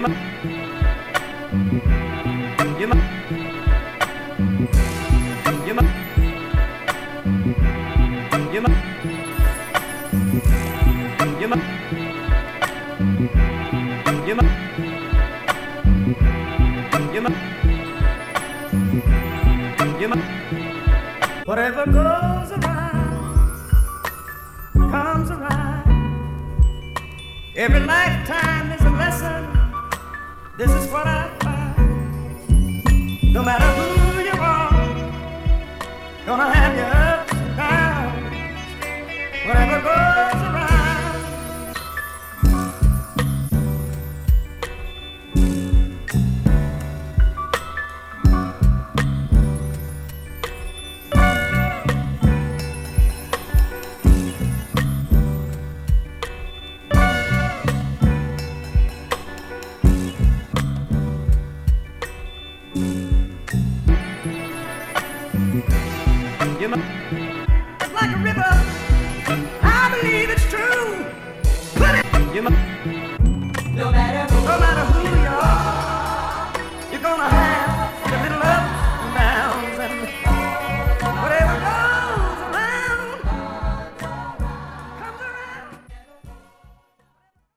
Whatever goes around comes around. Every lifetime is a lesson. This is what I find. No matter who you are, gonna have your ups and downs. Whatever goes around. It's like a river, I believe it's true. Put it,